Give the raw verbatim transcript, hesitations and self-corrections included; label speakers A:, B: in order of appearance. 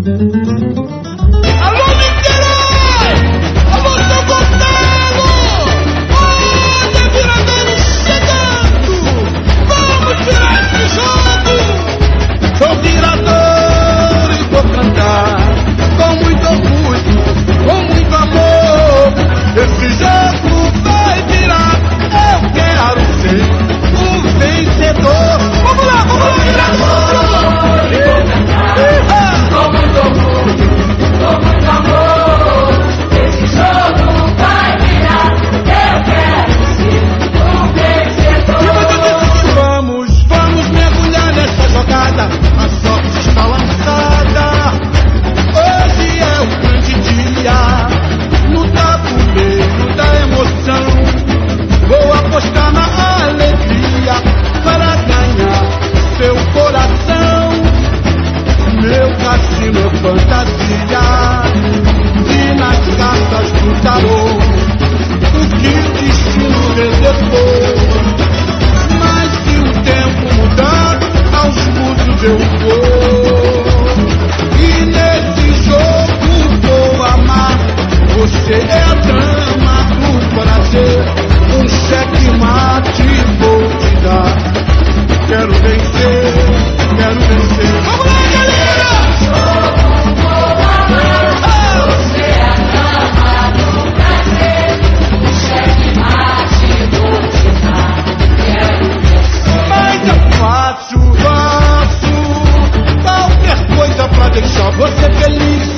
A: Alô, Niterói! Alô, São Gonçalo! Olha, Viradouro chegando! Vamos tirar esse jogo! Sou Viradouro e vou cantar com muito orgulho, com muito amor. Esse jogo vai virar, eu quero ser o vencedor. Vamos lá, vamos lá, Viradouro!
B: Com muito orgulho, com muito amor, esse jogo vai virar, eu quero ser o vencedor.
A: Vamos, vamos mergulhar nessa jogada, a sorte está lançada. Hoje é o grande dia, no tabuleiro da emoção. Vou apostar na alegria para ganhar seu coração. Meu cassino é fantasia, e nas cartas do tarô, o que o destino reservou. Mas se o tempo mudar, aos putos eu vou. E nesse jogo vou amar, você é a dama do prazer. Um checkmate vou te dar. Quero vencer, quero vencer. Vamos lá, galera!
B: Você é a dama do prazer, um checkmate vou te dar. Quero vencer.
A: Mas eu faço, faço qualquer coisa pra deixar você feliz.